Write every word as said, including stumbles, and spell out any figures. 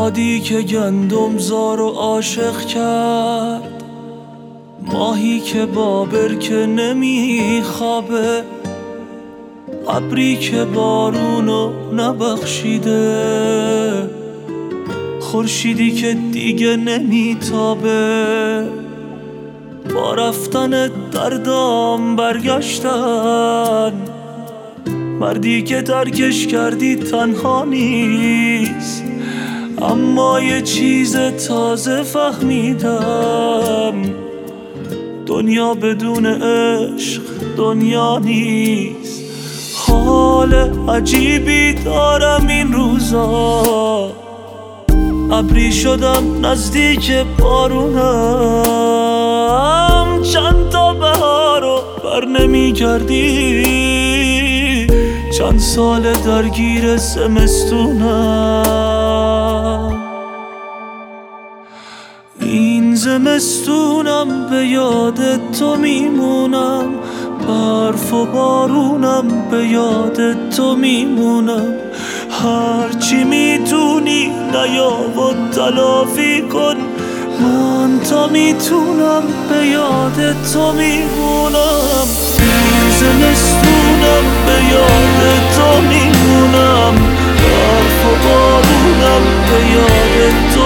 بادی که گندم زار و عاشق کرد، ماهی که با برکه نمی خوابه، ابری که بارونو نبخشیده، خورشیدی که دیگه نمی تابه. با رفتن دردام برگشتن، مردی که ترکش کردی تنها نیست، اما یه چیز تازه فهمیدم، دنیا بدون عشق دنیا نیست. حال عجیبی دارم این روزا، ابری شدم نزدیک بارونم، چند تا بهارو بر نمی کردی، چند سال درگیر زمستونم. این زمستونم به یاد تو میمونم، برف و بارونم به یاد تو میمونم. هرچی میتونی نیا و تلافی کن، من تا میتونم به یاد تو میمونم. این زمستونم به یاد تو میمونم، برف و بارونم به یاد تو